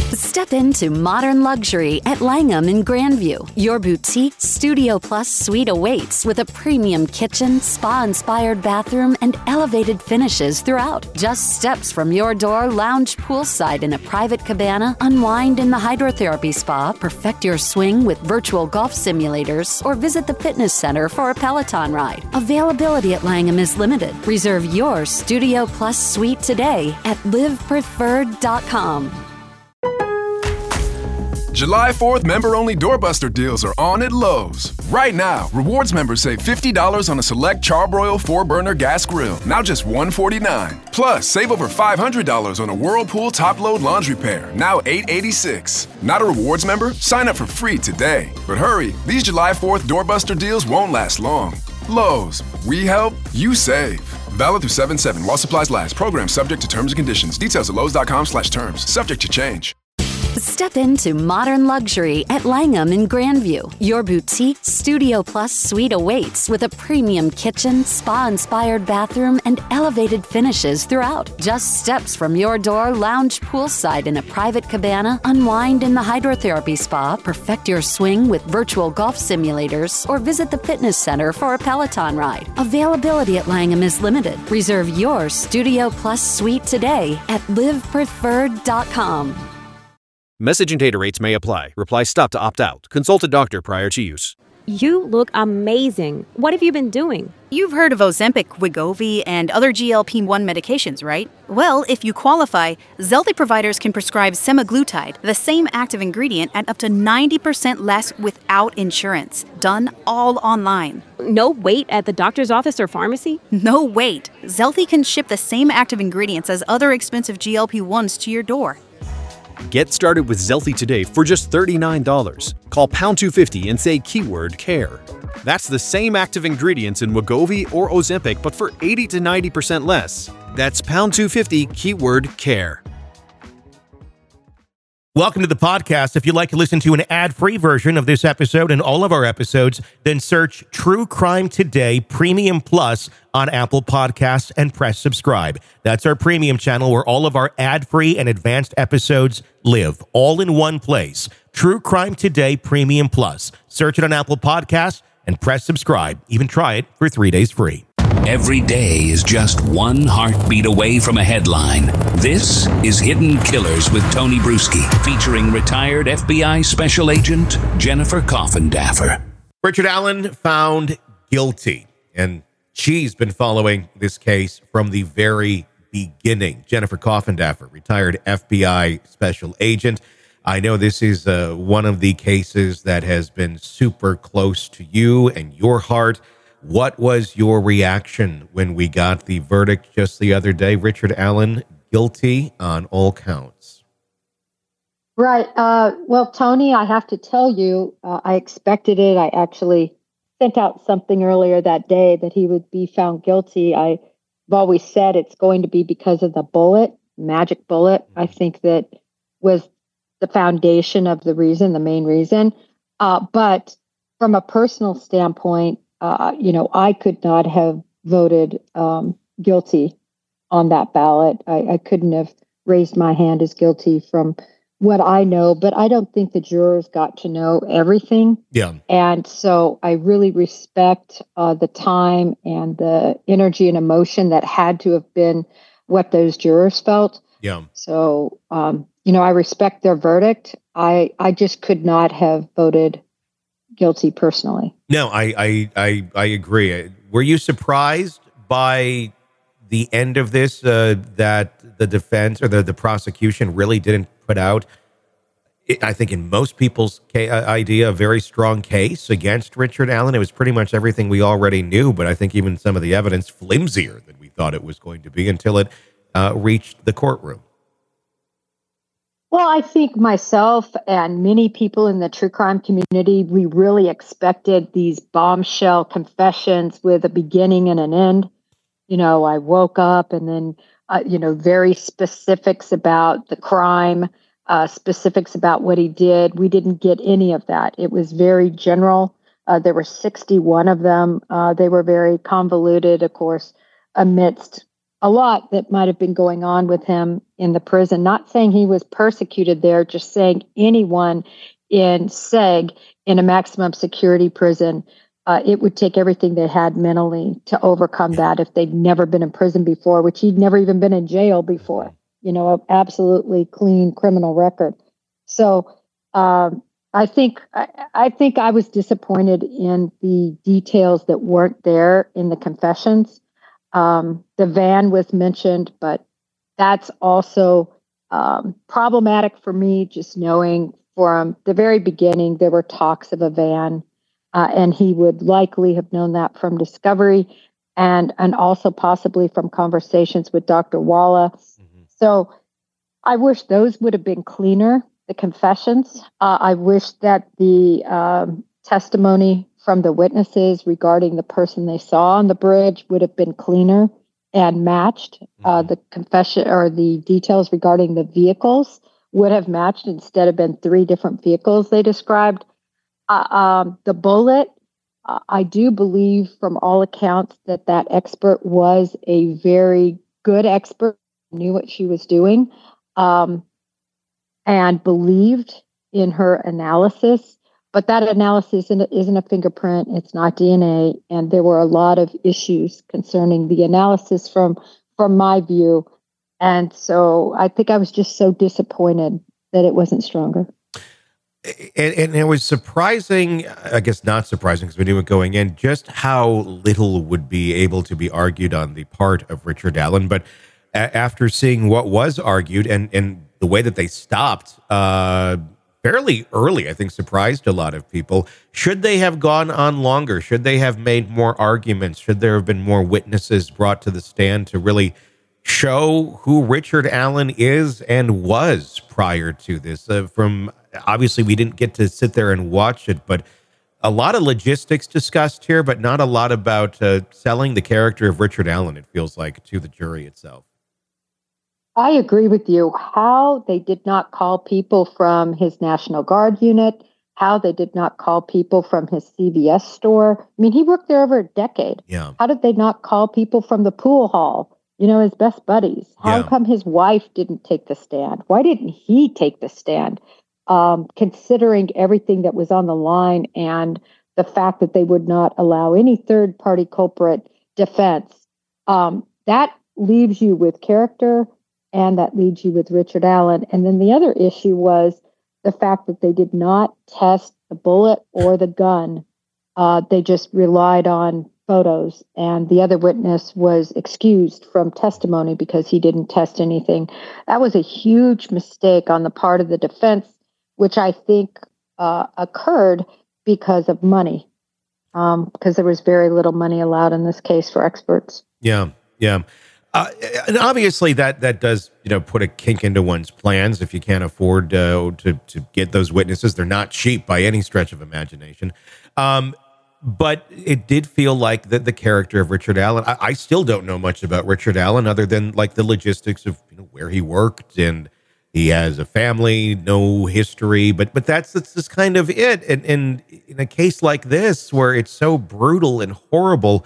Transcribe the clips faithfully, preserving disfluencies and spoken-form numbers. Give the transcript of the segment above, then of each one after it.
Step into modern luxury at Langham in Grandview. Your boutique Studio Plus suite awaits with a premium kitchen, spa-inspired bathroom, and elevated finishes throughout. Just steps from your door, lounge poolside in a private cabana, unwind in the hydrotherapy spa, perfect your swing with virtual golf simulators, or visit the fitness center for a Peloton ride. Availability at Langham is limited. Reserve your Studio Plus suite today at live preferred dot com. July fourth member-only doorbuster deals are on at Lowe's. Right now, rewards members save fifty dollars on a select Charbroil four-burner gas grill, now just one hundred forty-nine dollars. Plus, save over five hundred dollars on a Whirlpool top-load laundry pair, now eight hundred eighty-six dollars. Not a rewards member? Sign up for free today. But hurry, these July fourth doorbuster deals won't last long. Lowe's, we help, you save. Valid through seven seven while supplies last. Program subject to terms and conditions. Details at lowes.com slash terms. Subject to change. Step into modern luxury at Langham in Grandview. Your boutique Studio Plus suite awaits with a premium kitchen, spa-inspired bathroom, and elevated finishes throughout. Just steps from your door, lounge poolside in a private cabana, unwind in the hydrotherapy spa, perfect your swing with virtual golf simulators, or visit the fitness center for a Peloton ride. Availability at Langham is limited. Reserve your Studio Plus suite today at live preferred dot com. Message and data rates may apply. Reply stop to opt out. Consult a doctor prior to use. You look amazing. What have you been doing? You've heard of Ozempic, Wegovy, and other G L P one medications, right? Well, if you qualify, Zelty providers can prescribe semaglutide, the same active ingredient, at up to ninety percent less without insurance. Done all online. No wait at the doctor's office or pharmacy? No wait. Zelty can ship the same active ingredients as other expensive G L P ones to your door. Get started with Zelty today for just thirty-nine dollars. Call pound two fifty and say keyword CARE. That's the same active ingredients in Wegovy or Ozempic, but for eighty to ninety percent less. That's pound two fifty, keyword CARE. Welcome to the podcast. If you'd like to listen to an ad-free version of this episode and all of our episodes, then search True Crime Today Premium Plus on Apple Podcasts and press subscribe. That's our premium channel where all of our ad-free and advanced episodes live, all in one place. True Crime Today Premium Plus. Search it on Apple Podcasts and press subscribe. Even try it for three days free. Every day is just one heartbeat away from a headline. This is Hidden Killers with Tony Bruschi, featuring retired F B I Special Agent Jennifer Coffindaffer. Richard Allen found guilty, and she's been following this case from the very beginning. Jennifer Coffindaffer, retired F B I Special Agent. I know this is uh, one of the cases that has been super close to you and your heart. What was your reaction when we got the verdict just the other day? Richard Allen, guilty on all counts. Right. Uh, well, Tony, I have to tell you, uh, I expected it. I actually sent out something earlier that day that he would be found guilty. I've always said it's going to be because of the bullet, magic bullet. I think that was the foundation of the reason, the main reason. Uh, but from a personal standpoint, Uh, you know, I could not have voted um, guilty on that ballot. I, I couldn't have raised my hand as guilty from what I know, but I don't think the jurors got to know everything. Yeah. And so I really respect uh, the time and the energy and emotion that had to have been what those jurors felt. Yeah. So, um, you know, I respect their verdict. I, I just could not have voted guilty personally. No, I, I, I, I agree. Were you surprised by the end of this, uh, that the defense or the, the prosecution really didn't put out, I think in most people's ca- idea, a very strong case against Richard Allen? It was pretty much everything we already knew, but I think even some of the evidence flimsier than we thought it was going to be until it uh, reached the courtroom. Well, I think myself and many people in the true crime community, we really expected these bombshell confessions with a beginning and an end. You know, I woke up and then, uh, you know, very specifics about the crime, uh, specifics about what he did. We didn't get any of that. It was very general. Uh, there were sixty-one of them. Uh, they were very convoluted, of course, amidst a lot that might have been going on with him in the prison. Not saying he was persecuted there, just saying anyone in Seg in a maximum security prison, uh, it would take everything they had mentally to overcome that if they'd never been in prison before, which he'd never even been in jail before. You know, an absolutely clean criminal record. So um, I think I, I think I was disappointed in the details that weren't there in the confessions. Um, the van was mentioned, but that's also um, problematic for me, just knowing from the very beginning there were talks of a van, uh, and he would likely have known that from discovery and, and also possibly from conversations with Doctor Walla. Mm-hmm. So I wish those would have been cleaner, the confessions. Uh, I wish that the um, testimony from the witnesses regarding the person they saw on the bridge would have been cleaner and matched. Uh, the confession or the details regarding the vehicles would have matched instead of been three different vehicles they described. Uh, um, the bullet, uh, I do believe from all accounts that that expert was a very good expert, knew what she was doing, um, and believed in her analysis. But that analysis isn't, isn't a fingerprint. It's not D N A. And there were a lot of issues concerning the analysis from, from my view. And so I think I was just so disappointed that it wasn't stronger. And, and it was surprising, I guess not surprising because we knew it going in, just how little would be able to be argued on the part of Richard Allen. But a- after seeing what was argued and, and the way that they stopped, uh, fairly early, I think surprised a lot of people. Should they have gone on longer? Should they have made more arguments? Should there have been more witnesses brought to the stand to really show who Richard Allen is and was prior to this? Uh, from obviously, we didn't get to sit there and watch it, but a lot of logistics discussed here, but not a lot about uh, selling the character of Richard Allen, it feels like, to the jury itself. I agree with you. How they did not call people from his National Guard unit, how they did not call people from his C V S store. I mean, he worked there over a decade. Yeah. How did they not call people from the pool hall, you know, his best buddies? How Yeah. come his wife didn't take the stand? Why didn't he take the stand? Um, considering everything that was on the line and the fact that they would not allow any third-party culprit defense, um, that leaves you with character. And that leads you with Richard Allen. And then the other issue was the fact that they did not test the bullet or the gun. Uh, they just relied on photos. And the other witness was excused from testimony because he didn't test anything. That was a huge mistake on the part of the defense, which I think uh, occurred because of money, um, because there was very little money allowed in this case for experts. Yeah, yeah. Uh, and obviously that, that does, you know, put a kink into one's plans if you can't afford uh, to, to get those witnesses. They're not cheap by any stretch of imagination. Um, but it did feel like the, the character of Richard Allen. I, I still don't know much about Richard Allen other than like the logistics of, you know, where he worked, and he has a family, no history, but, but that's, that's just kind of it. And, and in a case like this, where it's so brutal and horrible,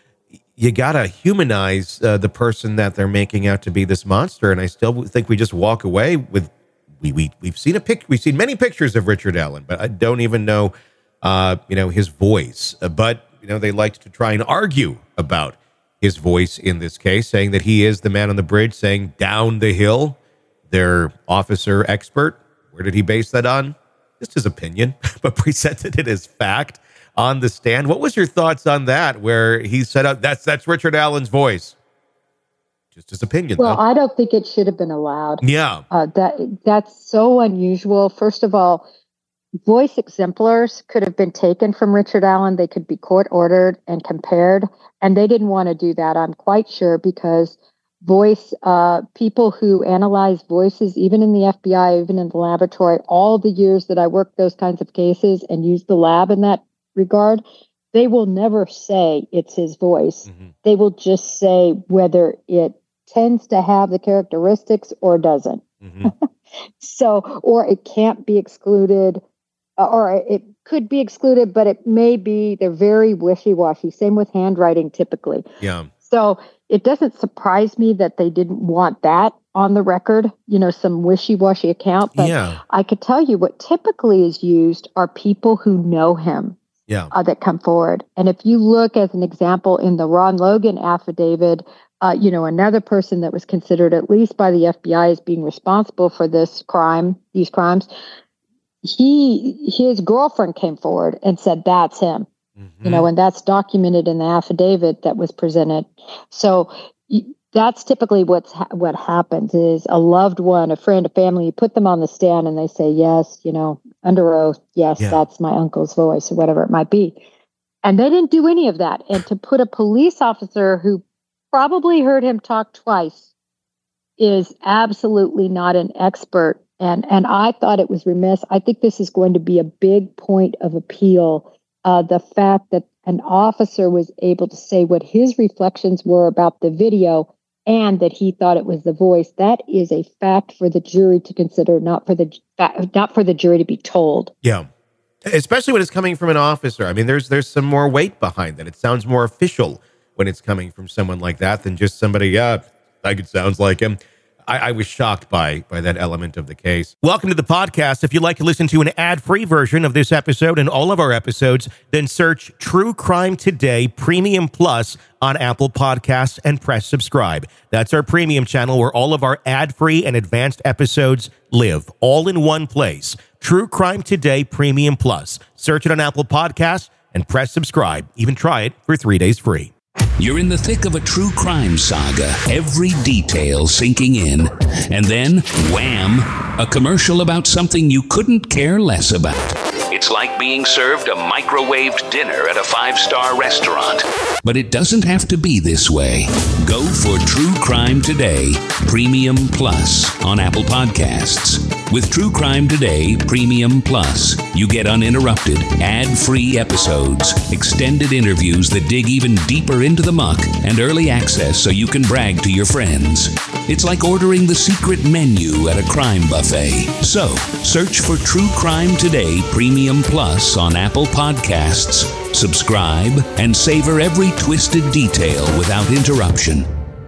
you gotta humanize uh, the person that they're making out to be this monster. And I still think we just walk away with we we we've seen a pic we've seen many pictures of Richard Allen, but I don't even know uh, you know his voice. Uh, but you know they liked to try and argue about his voice in this case, saying that he is the man on the bridge, saying down the hill. Their officer expert, where did he base that on? Just his opinion, but presented it as fact on the stand. What was your thoughts on that, where he said, uh, that's that's Richard Allen's voice? Just his opinion, Well, though. I don't think it should have been allowed. Yeah. Uh, that that's so unusual. First of all, voice exemplars could have been taken from Richard Allen. They could be court ordered and compared, and they didn't want to do that, I'm quite sure, because voice uh, people who analyze voices, even in the F B I, even in the laboratory, all the years that I worked those kinds of cases and used the lab in that regard, they will never say it's his voice. Mm-hmm. They will just say whether it tends to have the characteristics or doesn't. Mm-hmm. So, or it can't be excluded, uh, or it could be excluded, but it may be, they're very wishy-washy. Same with handwriting typically. Yeah. So it doesn't surprise me that they didn't want that on the record, you know, some wishy-washy account. But yeah. I could tell you what typically is used are people who know him yeah. uh, that come forward. And if you look as an example in the Ron Logan affidavit, uh, you know, another person that was considered at least by the F B I as being responsible for this crime, these crimes, he his girlfriend came forward and said, that's him. Mm-hmm. You know, and that's documented in the affidavit that was presented. So that's typically what's ha- what happens is a loved one, a friend, a family, you put them on the stand and they say, yes, you know, under oath, yes, yeah. that's my uncle's voice or whatever it might be. And they didn't do any of that. And to put a police officer who probably heard him talk twice is absolutely not an expert. And, and I thought it was remiss. I think this is going to be a big point of appeal. Uh, the fact that an officer was able to say what his reflections were about the video and that he thought it was the voice, that is a fact for the jury to consider, not for the not for the jury to be told. Yeah, especially when it's coming from an officer. I mean, there's there's some more weight behind that. It sounds more official when it's coming from someone like that than just somebody, yeah, like it sounds like him. I, I was shocked by by that element of the case. Welcome to the podcast. If you'd like to listen to an ad-free version of this episode and all of our episodes, then search True Crime Today Premium Plus on Apple Podcasts and press subscribe. That's our premium channel where all of our ad-free and advanced episodes live, all in one place. True Crime Today Premium Plus. Search it on Apple Podcasts and press subscribe. Even try it for three days free. You're in the thick of a true crime saga, every detail sinking in, and then, wham, a commercial about something you couldn't care less about. It's like being served a microwaved dinner at a five-star restaurant. But it doesn't have to be this way. Go for True Crime Today Premium Plus on Apple Podcasts. With True Crime Today Premium Plus, you get uninterrupted, ad-free episodes, extended interviews that dig even deeper into the muck, and early access so you can brag to your friends. It's like ordering the secret menu at a crime buffet. So, search for True Crime Today Premium Plus on Apple Podcasts, subscribe, and savor every twisted detail without interruption.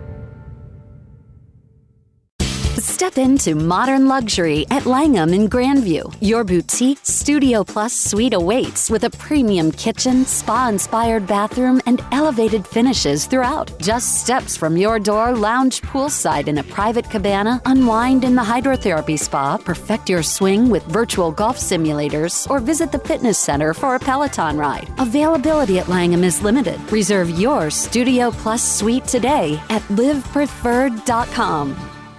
Step into modern luxury at Langham in Grandview. Your boutique Studio Plus suite awaits with a premium kitchen, spa-inspired bathroom, and elevated finishes throughout. Just steps from your door, lounge poolside in a private cabana, unwind in the hydrotherapy spa, perfect your swing with virtual golf simulators, or visit the fitness center for a Peloton ride. Availability at Langham is limited. Reserve your Studio Plus suite today at live preferred dot com.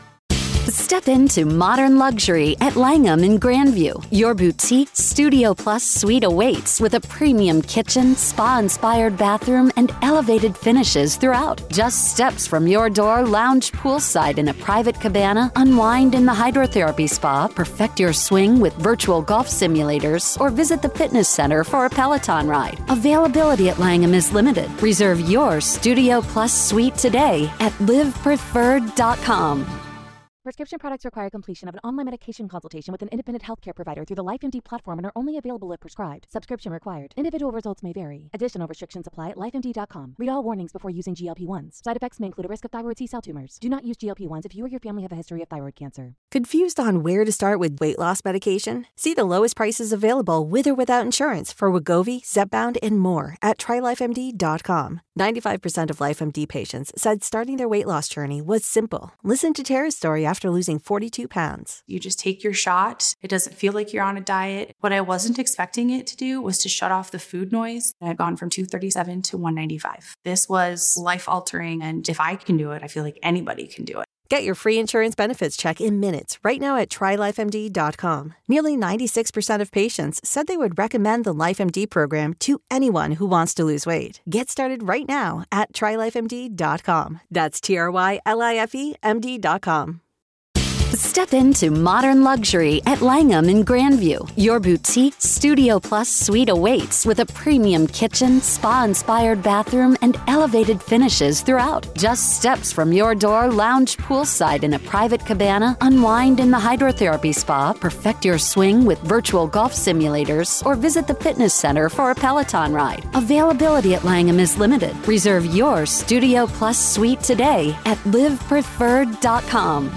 Step into modern luxury at Langham in Grandview. Your boutique Studio Plus suite awaits with a premium kitchen, spa-inspired bathroom, and elevated finishes throughout. Just steps from your door, lounge poolside in a private cabana, unwind in the hydrotherapy spa, perfect your swing with virtual golf simulators, or visit the fitness center for a Peloton ride. Availability at Langham is limited. Reserve your Studio Plus suite today at live preferred dot com. Prescription products require completion of an online medication consultation with an independent healthcare provider through the LifeMD platform and are only available if prescribed. Subscription required. Individual results may vary. Additional restrictions apply at life M D dot com. Read all warnings before using G L P one s. Side effects may include a risk of thyroid C-cell tumors. Do not use G L P one s if you or your family have a history of thyroid cancer. Confused on where to start with weight loss medication? See the lowest prices available with or without insurance for Wegovy, Zepbound, and more at try life M D dot com. ninety-five percent of LifeMD patients said starting their weight loss journey was simple. Listen to Tara's story after losing forty-two pounds. You just take your shot. It doesn't feel like you're on a diet. What I wasn't expecting it to do was to shut off the food noise. I had gone from two thirty-seven to one ninety-five. This was life-altering, and if I can do it, I feel like anybody can do it. Get your free insurance benefits check in minutes right now at try life M D dot com. Nearly ninety-six percent of patients said they would recommend the LifeMD program to anyone who wants to lose weight. Get started right now at try life M D dot com. That's T R Y L I F E M D dot com. Step into modern luxury at Langham in Grandview. Your boutique Studio Plus suite awaits with a premium kitchen, spa-inspired bathroom, and elevated finishes throughout. Just steps from your door, lounge poolside in a private cabana, unwind in the hydrotherapy spa, perfect your swing with virtual golf simulators, or visit the fitness center for a Peloton ride. Availability at Langham is limited. Reserve your Studio Plus suite today at live preferred dot com.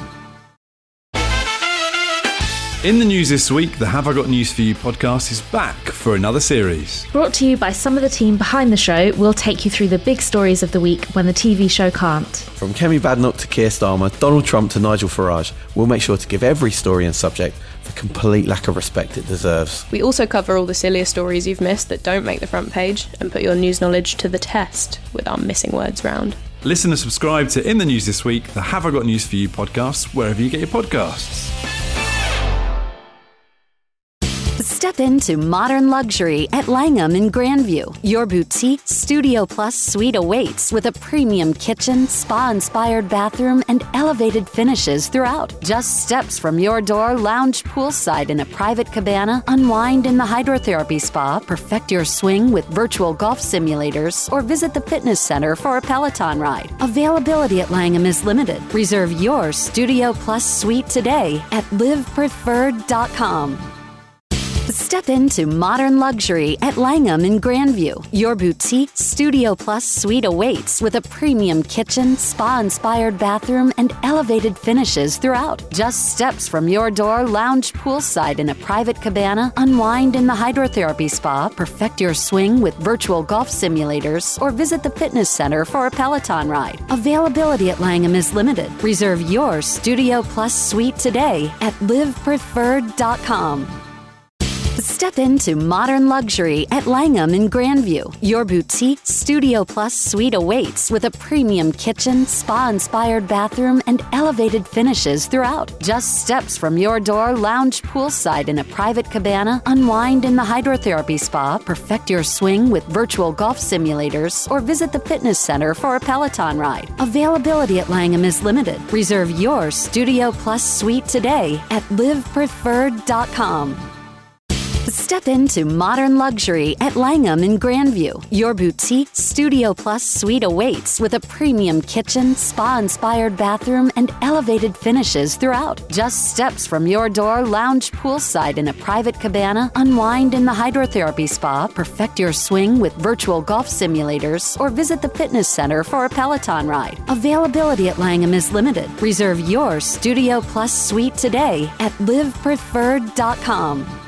In the news this week, the Have I Got News For You podcast is back for another series. Brought to you by some of the team behind the show, we'll take you through the big stories of the week when the T V show can't. From Kemi Badnoch to Keir Starmer, Donald Trump to Nigel Farage, we'll make sure to give every story and subject the complete lack of respect it deserves. We also cover all the sillier stories you've missed that don't make the front page and put your news knowledge to the test with our missing words round. Listen and subscribe to In the News This Week, the Have I Got News For You podcast, wherever you get your podcasts. Step into modern luxury at Langham in Grandview. Your boutique Studio Plus suite awaits with a premium kitchen, spa-inspired bathroom, and elevated finishes throughout. Just steps from your door, lounge poolside in a private cabana, unwind in the hydrotherapy spa, perfect your swing with virtual golf simulators, or visit the fitness center for a Peloton ride. Availability at Langham is limited. Reserve your Studio Plus suite today at live preferred dot com. Step into modern luxury at Langham in Grandview. Your boutique Studio Plus suite awaits with a premium kitchen, spa-inspired bathroom, and elevated finishes throughout. Just steps from your door, lounge poolside in a private cabana, unwind in the hydrotherapy spa, perfect your swing with virtual golf simulators, or visit the fitness center for a Peloton ride. Availability at Langham is limited. Reserve your Studio Plus suite today at live preferred dot com. Step into modern luxury at Langham in Grandview. Your boutique Studio Plus suite awaits with a premium kitchen, spa-inspired bathroom, and elevated finishes throughout. Just steps from your door, lounge poolside in a private cabana, unwind in the hydrotherapy spa, perfect your swing with virtual golf simulators, or visit the fitness center for a Peloton ride. Availability at Langham is limited. Reserve your Studio Plus suite today at live preferred dot com. Step into modern luxury at Langham in Grandview. Your boutique Studio Plus suite awaits with a premium kitchen, spa-inspired bathroom, and elevated finishes throughout. Just steps from your door, lounge poolside in a private cabana, unwind in the hydrotherapy spa, perfect your swing with virtual golf simulators, or visit the fitness center for a Peloton ride. Availability at Langham is limited. Reserve your Studio Plus suite today at live preferred dot com.